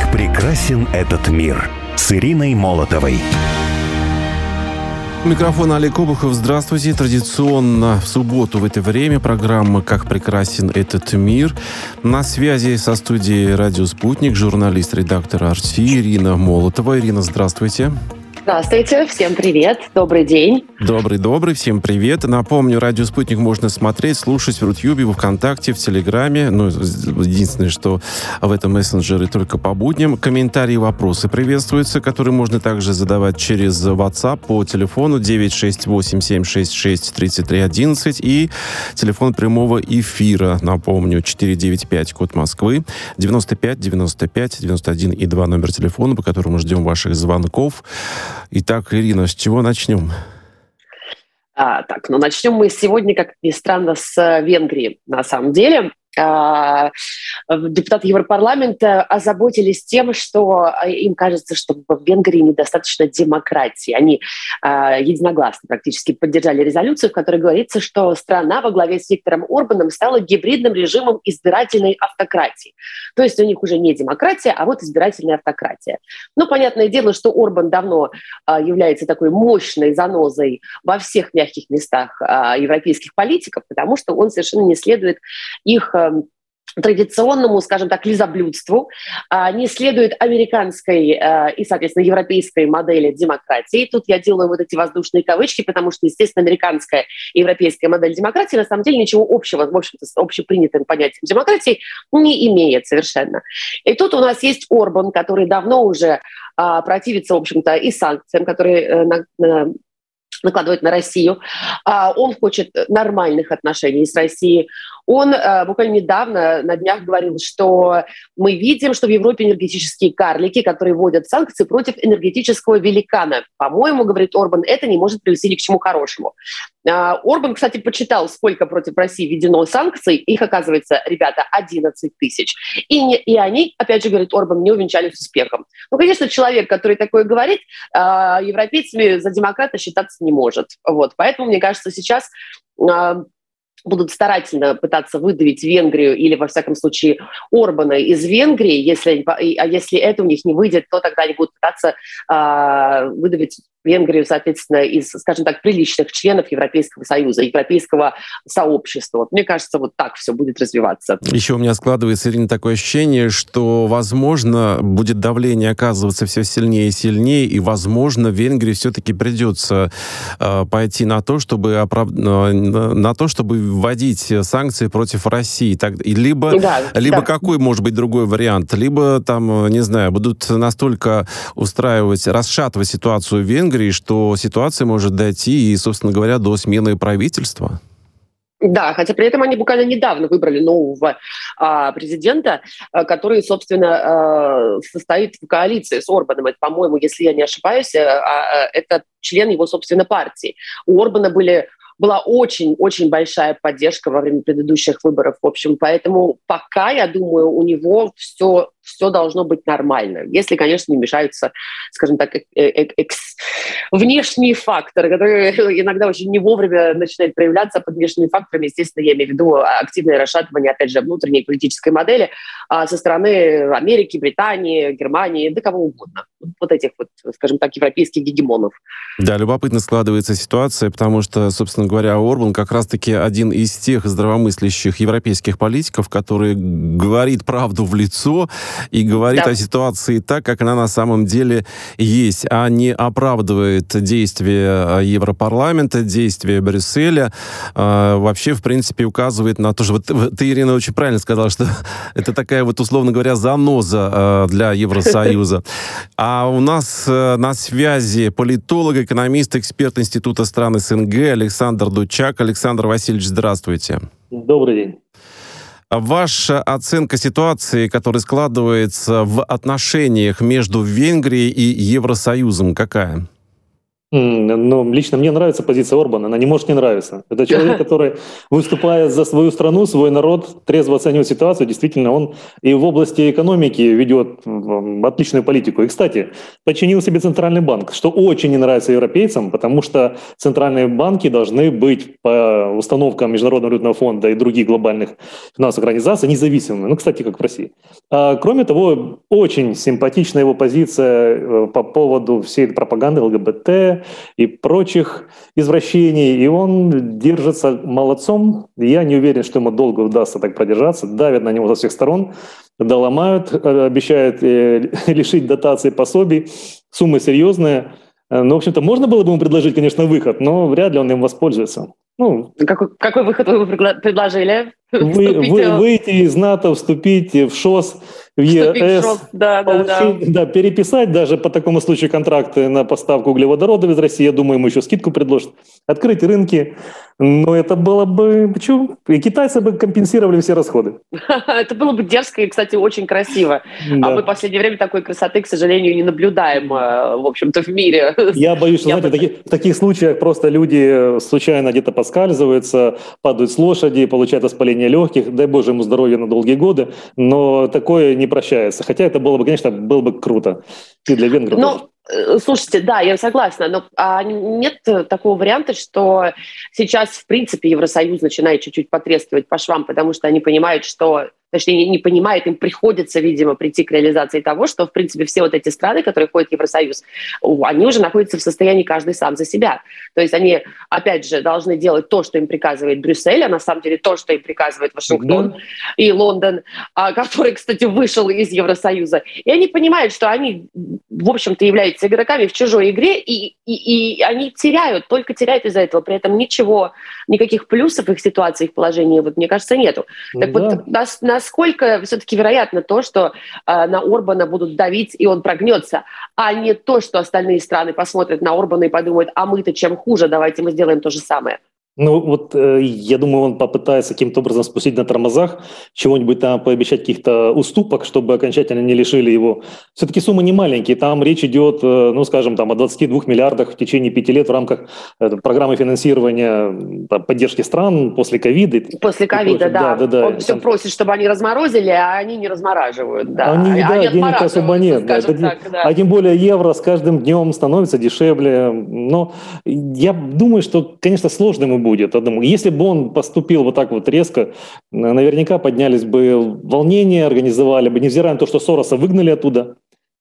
Как прекрасен этот мир с Ириной Молотовой. Микрофон Олег Обухов. Здравствуйте. Традиционно в субботу в это время программа «Как прекрасен этот мир». На связи со студией «Радио Спутник» журналист-редактор «Арти» Ирина Молотова. Ирина, здравствуйте. Здравствуйте, всем привет, добрый день. Добрый, всем привет. Напомню, «Радио Спутник» можно смотреть, слушать в Рутюбе, в ВКонтакте, в Телеграме. Единственное, что в этом мессенджере только по будням. Комментарии и вопросы приветствуются, которые можно также задавать через WhatsApp по телефону 968-766-3311 и телефон прямого эфира, напомню, 495, код Москвы, 95-95-91 и 2 номер телефона, по которому ждем ваших звонков. Итак, Ирина, с чего начнем? Начнем мы сегодня, как ни странно, с Венгрии, на самом деле. Депутаты Европарламента озаботились тем, что им кажется, что в Венгрии недостаточно демократии. Они единогласно практически поддержали резолюцию, в которой говорится, что страна во главе с Виктором Орбаном стала гибридным режимом избирательной автократии. То есть у них уже не демократия, а вот избирательная автократия. Но понятное дело, что Орбан давно является такой мощной занозой во всех мягких местах европейских политиков, потому что он совершенно не следует их традиционному, скажем так, лизоблюдству, не следует американской и, соответственно, европейской модели демократии. Тут я делаю вот эти воздушные кавычки, потому что, естественно, американская и европейская модель демократии на самом деле ничего общего, в общем-то, с общепринятым понятием демократии не имеет совершенно. И тут у нас есть Орбан, который давно уже противится, в общем-то, и санкциям, которые накладывает на Россию. Он хочет нормальных отношений с Россией. Он буквально недавно, на днях, говорил, что мы видим, что в Европе энергетические карлики, которые вводят санкции против энергетического великана. По-моему, говорит Орбан, это не может привести ни к чему хорошему. Орбан, кстати, почитал, сколько против России введено санкций. Их, оказывается, ребята, 11 тысяч. И они, опять же, говорит Орбан, не увенчались успехом. Ну, конечно, человек, который такое говорит, европейцами за демократа считаться не может. Вот. Поэтому, мне кажется, сейчас будут старательно пытаться выдавить Венгрию или, во всяком случае, Орбана из Венгрии. Если это у них не выйдет, то тогда они будут пытаться выдавить Венгрию, соответственно, из, скажем так, приличных членов Европейского Союза, европейского сообщества. Вот, мне кажется, вот так все будет развиваться. Еще у меня складывается, Ирина, такое ощущение, что, возможно, будет давление оказываться все сильнее и сильнее, и, возможно, Венгрии все-таки придется пойти на то, чтобы вводить санкции против России. Либо какой может быть другой вариант? Либо там, не знаю, будут настолько расшатывать ситуацию в Венгрии, что ситуация может дойти и, собственно говоря, до смены правительства. Да, хотя при этом они буквально недавно выбрали нового президента, который, собственно, состоит в коалиции с Орбаном. Это, по-моему, если я не ошибаюсь, это член его, собственно, партии. У Орбана была очень-очень большая поддержка во время предыдущих выборов. В общем, поэтому пока, я думаю, у него все должно быть нормально. Если, конечно, не мешаются, скажем так, внешние факторы, которые иногда очень не вовремя начинают проявляться. Под внешними факторами, естественно, я имею в виду активное расшатывание, опять же, внутренней политической модели со стороны Америки, Британии, Германии, да кого угодно. Вот этих вот, скажем так, европейских гегемонов. Да, любопытно складывается ситуация, потому что, собственно говоря, Орбан как раз-таки один из тех здравомыслящих европейских политиков, который говорит правду в лицо и говорит о ситуации так, как она на самом деле есть, а не оправдывает действия Европарламента, действия Брюсселя. Вообще, в принципе, указывает на то, что ты, Ирина, очень правильно сказала, что это такая вот, условно говоря, заноза для Евросоюза. А у нас на связи политолог, экономист, эксперт Института стран СНГ Александр Дучак. Александр Васильевич, здравствуйте. Добрый день. Ваша оценка ситуации, которая складывается в отношениях между Венгрией и Евросоюзом, какая? Но лично мне нравится позиция Орбана, она не может не нравиться. Это человек, который выступает за свою страну, свой народ, трезво оценивает ситуацию. Действительно, он и в области экономики ведет отличную политику. И, кстати, подчинил себе Центральный банк, что очень не нравится европейцам, потому что центральные банки должны быть по установкам Международного валютного фонда и других глобальных финансовых организаций независимыми. Ну, кстати, как в России. Кроме того, очень симпатична его позиция по поводу всей пропаганды ЛГБТ, и прочих извращений, и он держится молодцом. Я не уверен, что ему долго удастся так продержаться. Давят на него со всех сторон, доломают, обещают лишить дотаций, пособий. Суммы серьезные. Ну, в общем-то, можно было бы ему предложить, конечно, выход, но вряд ли он им воспользуется. Какой выход вы предложили? Выйти из НАТО, вступить в ШОС, в ЕС, переписать даже по такому случаю контракты на поставку углеводородов из России. Я думаю, ему еще скидку предложат. Открыть рынки. Но это было бы... Почему? И китайцы бы компенсировали все расходы. Это было бы дерзко и, кстати, очень красиво. Да. А мы в последнее время такой красоты, к сожалению, не наблюдаем, в общем-то, в мире. Я боюсь, что, знаете, в таких случаях просто люди случайно где-то поскальзываются, падают с лошади, получают воспаление легких. Дай Боже ему здоровья на долгие годы. Но такое не прощается. Хотя это было бы, конечно, было бы круто. И для венгров тоже. Слушайте, да, я согласна, но нет такого варианта, что сейчас, в принципе, Евросоюз начинает чуть-чуть потрескивать по швам, потому что они понимают, что... Точнее, не понимают, им приходится, видимо, прийти к реализации того, что, в принципе, все вот эти страны, которые входят в Евросоюз, они уже находятся в состоянии каждый сам за себя. То есть они, опять же, должны делать то, что им приказывает Брюссель, а на самом деле то, что им приказывает Вашингтон и Лондон, который, кстати, вышел из Евросоюза. И они понимают, что они, в общем-то, являются игроками в чужой игре, и они только теряют из-за этого. При этом никаких плюсов в их ситуации, их положении, вот, мне кажется, нету. Так вот, насколько все-таки вероятно то, что на Орбана будут давить, и он прогнется, а не то, что остальные страны посмотрят на Орбана и подумают, а мы-то чем хуже, давайте мы сделаем то же самое. Я думаю, он попытается каким-то образом спустить на тормозах, чего-нибудь там пообещать, каких-то уступок, чтобы окончательно не лишили его. Все-таки суммы не маленькие, там речь идет, о 22 миллиардах в течение 5 лет в рамках программы финансирования поддержки стран после ковида. После ковида, да. Он все просит, чтобы они разморозили, а они не размораживают. Да. Денег особо нет. А тем более евро с каждым днем становится дешевле. Но я думаю, что, конечно, сложно ему будет. Если бы он поступил вот так вот резко, наверняка поднялись бы волнения, организовали бы, невзирая на то, что Сороса выгнали оттуда.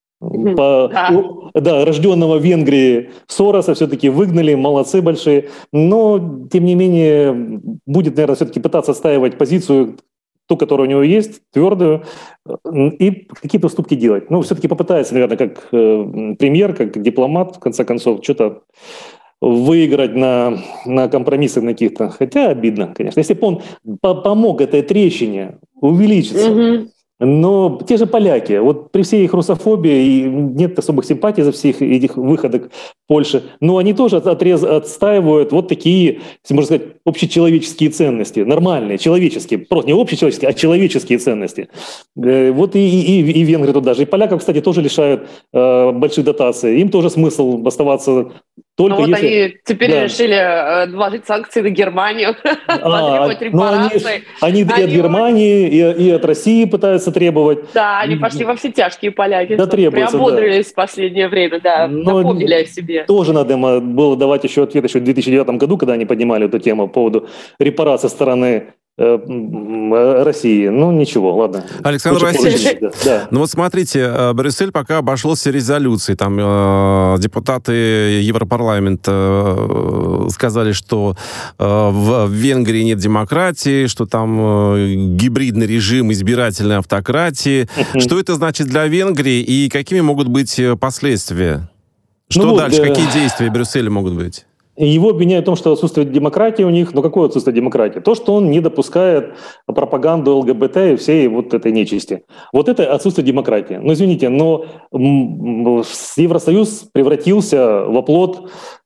Рожденного в Венгрии Сороса все-таки выгнали, молодцы большие. Но, тем не менее, будет, наверное, все-таки пытаться отстаивать позицию, ту, которая у него есть, твердую, и какие-то уступки делать. Все-таки попытается, наверное, как премьер, как дипломат, в конце концов, что-то выиграть на компромиссах на каких-то. Хотя обидно, конечно. Если бы он помог этой трещине увеличиться. Но те же поляки, вот при всей их русофобии, и нет особых симпатий за всех этих выходок Польши, но они тоже отстаивают вот такие, если можно сказать, общечеловеческие ценности, нормальные, человеческие, просто не общечеловеческие, а человеческие ценности. Вот и венгры тут даже, и поляков, кстати, тоже лишают больших дотаций, им тоже смысл оставаться только если... они теперь решили наложить санкции на Германию, потребовать репараций. Они и от Германии, и от России пытаются требовать. Да, они пошли во все тяжкие, поляки. Приободрились в последнее время, напомнили о себе. Тоже надо было давать еще ответ еще в 2009 году, когда они поднимали эту тему по поводу репараций со стороны России. Ничего, ладно. Александр Васильевич, смотрите, Брюссель пока обошелся резолюцией. Там депутаты Европарламента сказали, что в Венгрии нет демократии, что там гибридный режим избирательной автократии. Что это значит для Венгрии и какими могут быть последствия? Что дальше? Какие действия Брюсселя могут быть? Его обвиняют в том, что отсутствует демократия у них. Какое отсутствие демократии? То, что он не допускает пропаганду ЛГБТ и всей вот этой нечисти. Вот это отсутствие демократии. Извините, но Евросоюз превратился в оплот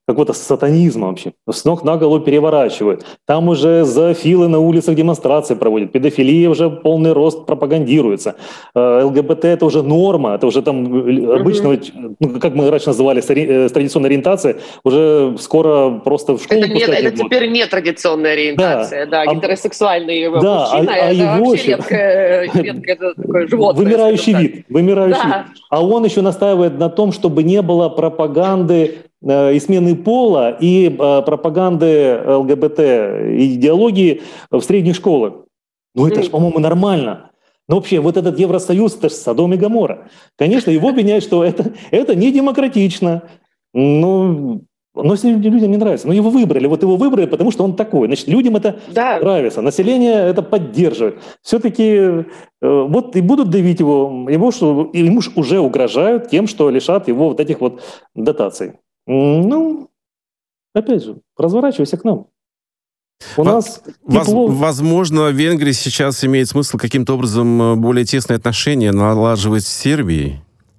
какого-то сатанизма вообще. С ног на голову переворачивают. Там уже зоофилы на улицах демонстрации проводят. Педофилия уже полный рост пропагандируется. ЛГБТ — это уже норма. Это уже там обычно, как мы раньше называли, с традиционной ориентацией, уже скоро просто в школу пускать не будут. Это теперь не традиционная ориентация. Да, гетеросексуальный мужчина — это его вообще редкое такое животное. Вымирающий вид. А он еще настаивает на том, чтобы не было пропаганды и смены пола, и пропаганды ЛГБТ идеологии в средних школах. Ну это же, по-моему, нормально. Но вообще вот этот Евросоюз, это же Содом и Гоморра. Конечно, его обвиняют, что это не демократично. Но если людям не нравится. Но его выбрали. Вот его выбрали, потому что он такой. Значит, людям это нравится. Население это поддерживает. Все-таки вот и будут давить его. Ему уже угрожают тем, что лишат его вот этих вот дотаций. Ну, опять же, разворачивайся к нам. У нас возможно, Венгрия сейчас имеет смысл каким-то образом более тесные отношения налаживать с Сербией?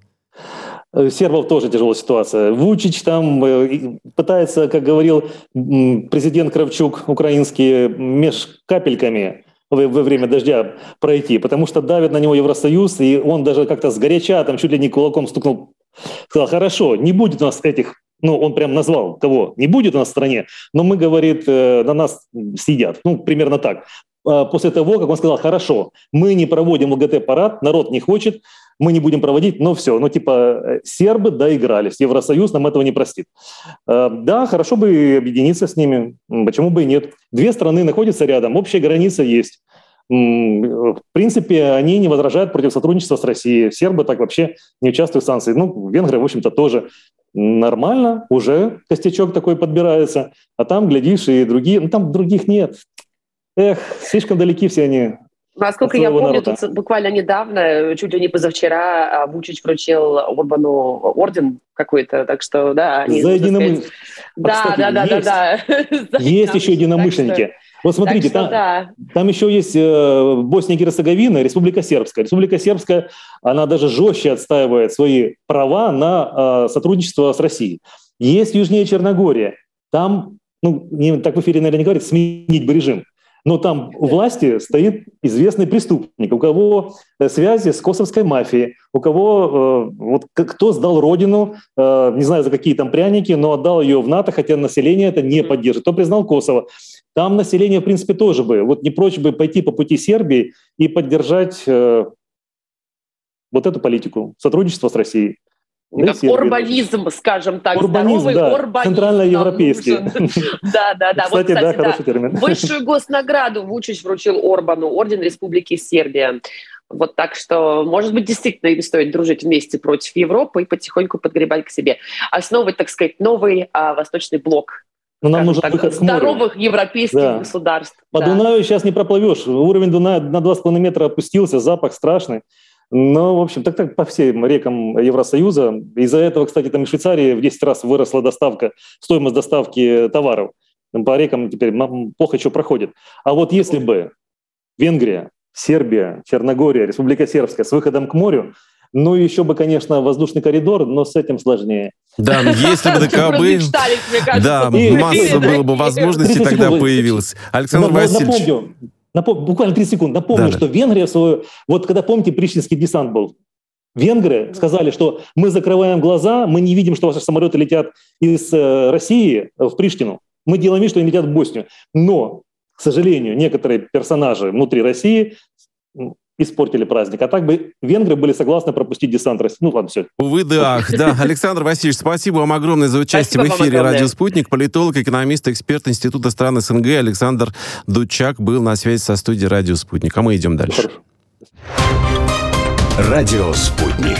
Сербов тоже тяжелая ситуация. Вучич там пытается, как говорил президент Кравчук, украинский, меж капельками во время дождя пройти, потому что давит на него Евросоюз, и он даже как-то сгоряча, там чуть ли не кулаком стукнул, сказал: хорошо, не будет у нас этих, он прям назвал кого, не будет у нас в стране, но мы, говорит, на нас съедят. Примерно так. После того, как он сказал: хорошо, мы не проводим ЛГБТ-парад, народ не хочет, мы не будем проводить, но все. Сербы доигрались, Евросоюз нам этого не простит. Да, хорошо бы объединиться с ними, почему бы и нет. Две страны находятся рядом, общая граница есть. В принципе, они не возражают против сотрудничества с Россией. Сербы так вообще не участвуют в санкциях. Венгрия, в общем-то, тоже нормально, уже костячок такой подбирается. А там, глядишь, и другие... там других нет. Слишком далеки все они. Насколько я помню, тут буквально недавно, чуть ли не позавчера, Вучич вручил Орбану орден какой-то, так что, да. Они, за единомышленники. Да. Есть еще единомышленники. Вот смотрите, там еще есть Босния и Герцеговина, Республика Сербская. Республика Сербская, она даже жестче отстаивает свои права на сотрудничество с Россией. Есть южнее Черногория. Там, так в эфире, наверное, не говорят, сменить бы режим. Но там у власти стоит известный преступник, у кого связи с косовской мафией, у кого кто сдал родину, не знаю за какие там пряники, но отдал ее в НАТО, хотя население это не поддерживает. Кто признал Косово? Там население, в принципе, тоже бы не прочь бы пойти по пути Сербии и поддержать эту политику сотрудничества с Россией. Как орбанизм, скажем так. Орбанизм, орбанизм. Центральноевропейский. Да. Кстати, хороший термин. Высшую госнаграду Вучич вручил Орбану, орден Республики Сербия. Так что, может быть, действительно им стоит дружить вместе против Европы и потихоньку подгребать к себе. Основывать, так сказать, новый восточный блок. Нам нужен выход к морю. Здоровых европейских государств. По Дунаю сейчас не проплывешь. Уровень Дуная на 2,5 метра опустился, запах страшный. В общем, так по всем рекам Евросоюза. Из-за этого, кстати, там и в Швейцарии в 10 раз выросла стоимость доставки товаров. По рекам теперь плохо что проходит. А вот если бы Венгрия, Сербия, Черногория, Республика Сербская с выходом к морю, еще бы, конечно, воздушный коридор, но с этим сложнее. Да, если бы ДКБ... Да, масса было бы возможностей тогда появилась. Александр Васильевич... Буквально 30 секунд. Напомню, что Венгрия когда, помните, Пришвинский десант был, венгры сказали, что мы закрываем глаза, мы не видим, что ваши самолеты летят из России в Приштину. Мы делаем вид, что они летят в Боснию. Но, к сожалению, некоторые персонажи внутри России испортили праздник. А так бы венгры были согласны пропустить десант России. Ладно, все. Увы, да. Александр Васильевич, спасибо вам огромное за участие в эфире «Радио Спутник». Политолог, экономист, эксперт Института стран СНГ Александр Дучак был на связи со студией «Радио Спутник». А мы идем дальше. «Радио Спутник».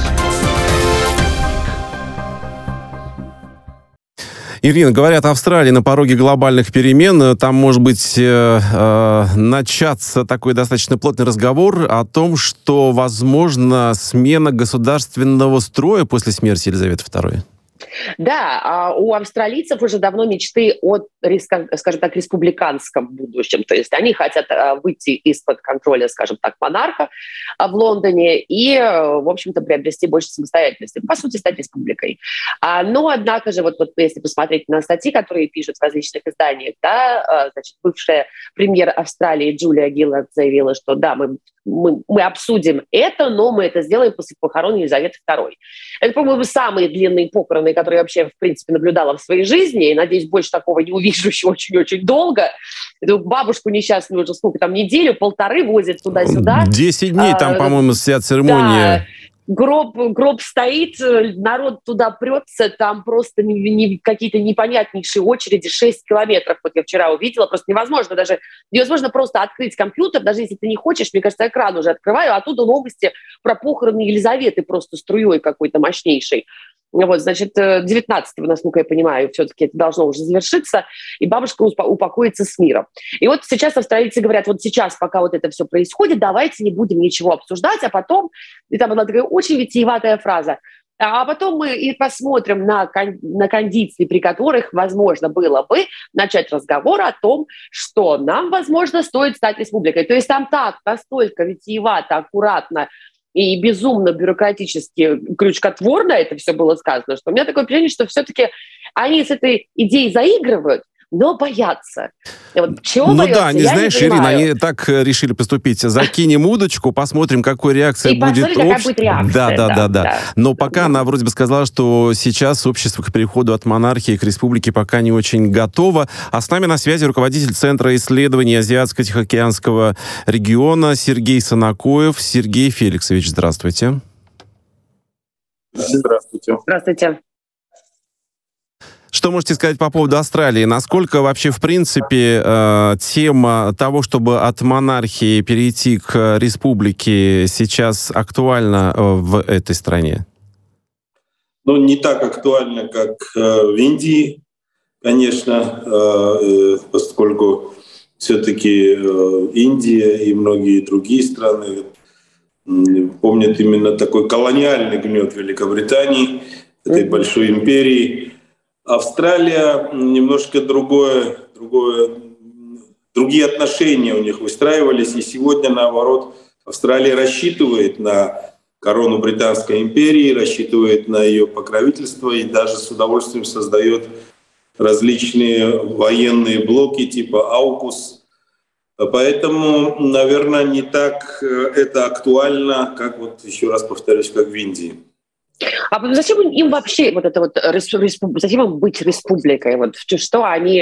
Ирина, говорят, Австралия на пороге глобальных перемен. Там может быть начаться такой достаточно плотный разговор о том, что возможно смена государственного строя после смерти Елизаветы II. Да, а у австралийцев уже давно мечты о, скажем так, республиканском будущем. То есть они хотят выйти из-под контроля, скажем так, монарха в Лондоне и, в общем-то, приобрести больше самостоятельности. По сути, стать республикой. Но, однако же, вот если посмотреть на статьи, которые пишут в различных изданиях, да, значит, бывшая премьер Австралии Джулия Гиллард заявила, что да, мы обсудим это, но мы это сделаем после похорон Елизаветы II. Это, по-моему, самые длинные похороны, которые я вообще, в принципе, наблюдала в своей жизни. И, надеюсь, больше такого не увижу еще очень-очень долго. Эту бабушку несчастную уже сколько там, неделю-полторы возят туда-сюда. 10 дней там, по-моему, вся церемония. Да. Гроб стоит, народ туда прется, там просто какие-то непонятнейшие очереди, 6 километров, вот я вчера увидела, просто невозможно просто открыть компьютер, даже если ты не хочешь, мне кажется, экран уже открываю, а оттуда новости про похороны Елизаветы просто струей какой-то мощнейшей. Вот, значит, 19-го, насколько я понимаю, все-таки это должно уже завершиться, и бабушка упокоится с миром. И вот сейчас австралийцы говорят, вот сейчас, пока вот это все происходит, давайте не будем ничего обсуждать, а потом, и там была такая очень витиеватая фраза, а потом мы и посмотрим на кондиции, при которых, возможно, было бы начать разговор о том, что нам, возможно, стоит стать республикой. То есть там настолько витиевато, аккуратно, и безумно бюрократически, крючкотворно это все было сказано, что у меня такое впечатление, что все-таки они с этой идеей заигрывают, но боятся. Вот чего боятся, да, не знаешь, Ирина, они так решили поступить. Закинем удочку, посмотрим, какой реакция будет. Какая будет реакция. Да. Но пока она вроде бы сказала, что сейчас общество к переходу от монархии к республике пока не очень готово. А с нами на связи руководитель Центра исследований Азиатско-Тихоокеанского региона Сергей Санакоев. Сергей Феликсович, здравствуйте. Здравствуйте. Здравствуйте. Что можете сказать по поводу Австралии? Насколько вообще, в принципе, тема того, чтобы от монархии перейти к республике, сейчас актуальна в этой стране? Ну, не так актуально, как в Индии, конечно, поскольку все-таки Индия и многие другие страны помнят именно такой колониальный гнет Великобритании, этой большой империи. Австралия немножко другие отношения у них выстраивались, и сегодня, наоборот, Австралия рассчитывает на корону Британской империи, рассчитывает на ее покровительство и даже с удовольствием создает различные военные блоки типа AUKUS. Поэтому, наверное, не так это актуально, как, вот еще раз повторюсь, как в Индии. А зачем им вообще вот это вот зачем им быть республикой? Вот что они,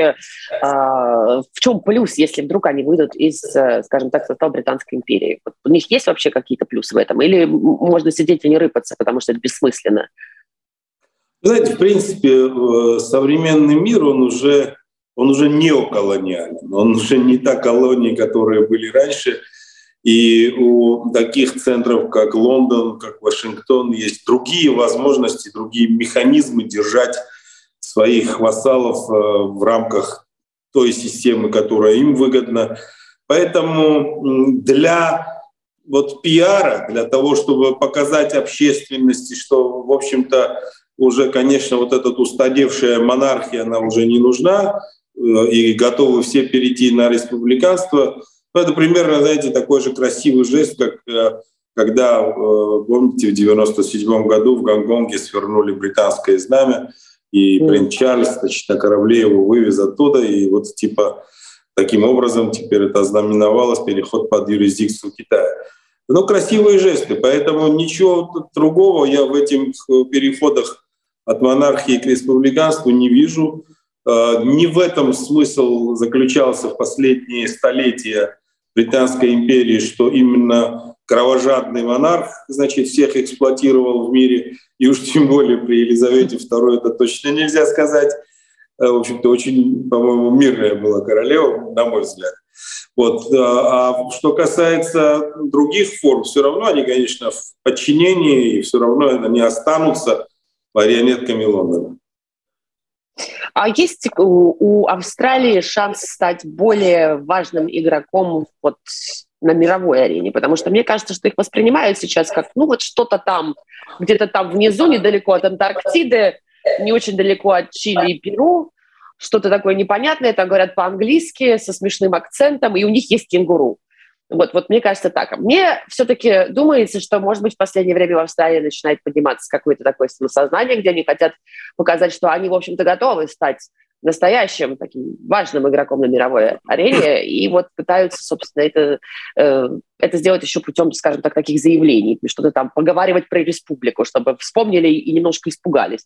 в чем плюс, если вдруг они выйдут из, скажем так, состава Британской империи? Вот у них есть вообще какие-то плюсы в этом? Или можно сидеть и не рыпаться, потому что это бессмысленно? Знаете, в принципе, современный мир, он уже неоколониален. Он уже не та колония, которые были раньше. И у таких центров, как Лондон, как Вашингтон, есть другие возможности, другие механизмы держать своих вассалов в рамках той системы, которая им выгодна. Поэтому для пиара, для того, чтобы показать общественности, что, в общем-то, уже, конечно, вот эта устаревшая монархия, она уже не нужна, и готовы все перейти на республиканство. Это примерно, знаете, такой же красивый жест, как когда, помните, в 1997 году в Гонконге свернули британское знамя, и принц Чарльз, значит, на корабле его вывез оттуда, и вот типа таким образом теперь это ознаменовалось переход под юрисдикцию Китая. Ну, красивые жесты, поэтому ничего другого я в этих переходах от монархии к республиканству не вижу. Не в этом смысл заключался в последние столетия Британской империи, что именно кровожадный монарх, значит, всех эксплуатировал в мире, и уж тем более при Елизавете II это точно нельзя сказать. В общем-то, очень, по-моему, мирная была королева, на мой взгляд. Вот. А что касается других форм, все равно они, конечно, в подчинении, и все равно они останутся марионетками Лондона. А есть у Австралии шанс стать более важным игроком вот на мировой арене? Потому что мне кажется, что их воспринимают сейчас как, ну вот что-то там, где-то там внизу, недалеко от Антарктиды, не очень далеко от Чили и Перу, что-то такое непонятное, там говорят по-английски, со смешным акцентом, и у них есть кенгуру. Вот мне кажется так. Мне все-таки думается, что, может быть, в последнее время в Австралии начинает подниматься какое-то такое самосознание, где они хотят показать, что они, в общем-то, готовы стать настоящим таким важным игроком на мировой арене, и вот пытаются, собственно, это сделать еще путем, скажем так, таких заявлений, что-то там поговаривать про республику, чтобы вспомнили и немножко испугались.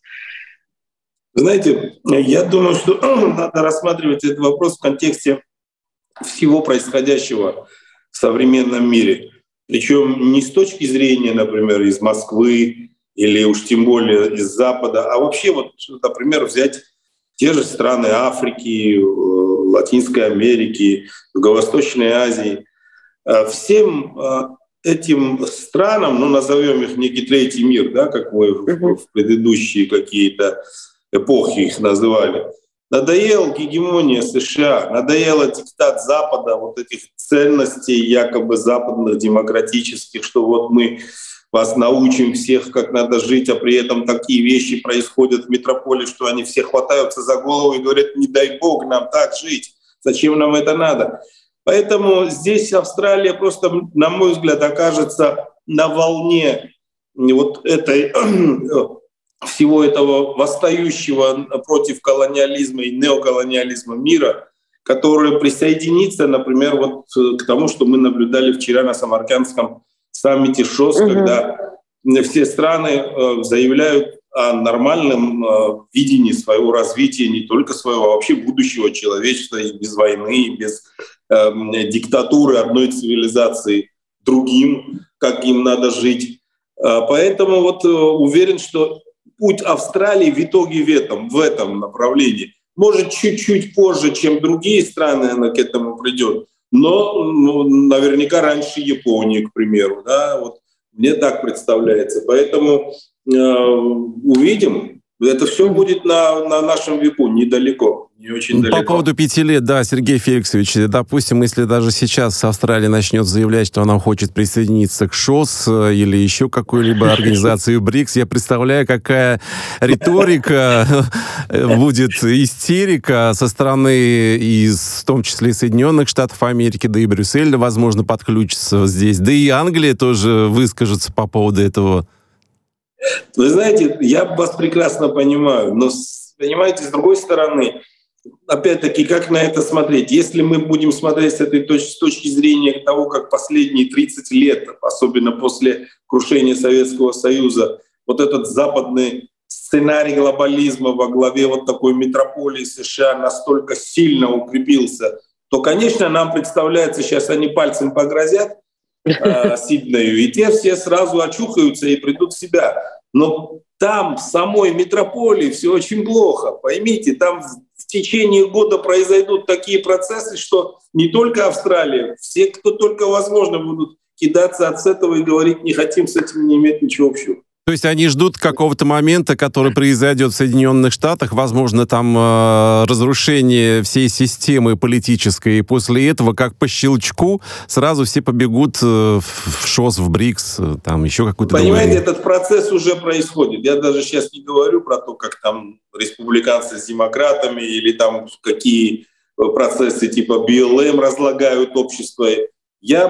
Знаете, я думаю, что надо рассматривать этот вопрос в контексте всего происходящего в современном мире. Причем не с точки зрения, например, из Москвы или уж тем более из Запада, а вообще, вот, например, взять те же страны Африки, Латинской Америки, Юго-Восточной Азии. Всем этим странам, назовем их некий третий мир, да, как мы в предыдущие какие-то эпохи их называли, надоела гегемония США, надоела диктат Запада, вот этих ценностей якобы западных, демократических, что вот мы вас научим всех, как надо жить, а при этом такие вещи происходят в метрополии, что они все хватаются за голову и говорят, не дай бог нам так жить, зачем нам это надо. Поэтому здесь Австралия просто, на мой взгляд, окажется на волне вот этой, всего этого восстающего против колониализма и неоколониализма мира, который присоединится, например, вот к тому, что мы наблюдали вчера на Самаркандском саммите ШОС, когда все страны заявляют о нормальном видении своего развития, не только своего, а вообще будущего человечества, и без войны, и без диктатуры одной цивилизации другим, как им надо жить. Поэтому вот уверен, что путь Австралии в итоге в этом направлении. Может, чуть-чуть позже, чем другие страны, она к этому придет, но наверняка раньше Японии, к примеру. Да? Вот мне так представляется. Поэтому увидим. Это все будет на нашем веку, недалеко, не очень далеко. По поводу 5 лет, да, Сергей Феликсович, допустим, если даже сейчас Австралия начнет заявлять, что она хочет присоединиться к ШОС или еще какой-либо организации БРИКС, я представляю, какая риторика будет, истерика со стороны, в том числе Соединенных Штатов Америки, да и Брюссель, возможно, подключится здесь, да и Англия тоже выскажется по поводу этого. Вы знаете, я вас прекрасно понимаю, но, понимаете, с другой стороны, опять-таки, как на это смотреть? Если мы будем смотреть с этой точки зрения того, как последние 30 лет, особенно после крушения Советского Союза, вот этот западный сценарий глобализма во главе вот такой метрополии США настолько сильно укрепился, то, конечно, нам представляется, сейчас они пальцем погрозят Сиднею, и те все сразу очухаются и придут в себя. Но там, в самой метрополии, все очень плохо. Поймите, там в течение года произойдут такие процессы, что не только Австралия, все, кто только возможно, будут кидаться от этого и говорить, не хотим с этим не иметь ничего общего. То есть они ждут какого-то момента, который произойдет в Соединенных Штатах, возможно, там разрушение всей системы политической, и после этого, как по щелчку, сразу все побегут в ШОС, в БРИКС, там еще какой-то... Понимаете, этот процесс уже происходит. Я даже сейчас не говорю про то, как там республиканцы с демократами или там какие процессы типа БЛМ разлагают общество. Я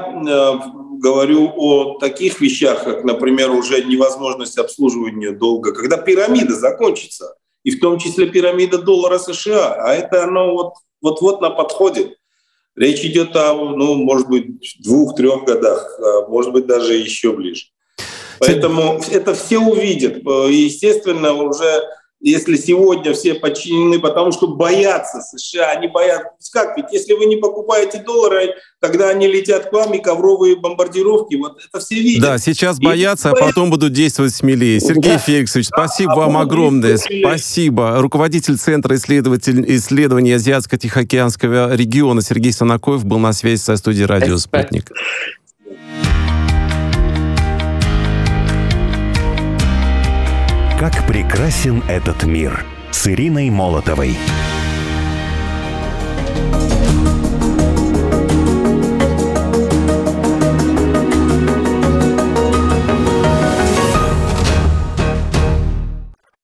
говорю о таких вещах, как, например, уже невозможность обслуживания долга, когда пирамида закончится, и в том числе пирамида доллара США, а это оно вот на подходе. Речь идет о, может быть, 2-3 годах, может быть, даже еще ближе. Поэтому это все увидят. И, естественно, уже если сегодня все подчинены, потому что боятся США, они боятся. Как ведь, если вы не покупаете доллары, тогда они летят к вам, и ковровые бомбардировки, вот это все видят. Да, сейчас боятся, а потом будут действовать смелее. Сергей Феликсович, спасибо вам огромное. Спасибо. Руководитель Центра исследований Азиатско-Тихоокеанского региона Сергей Санакоев был на связи со студией «Радио Спутник». Как прекрасен этот мир с Ириной Молотовой.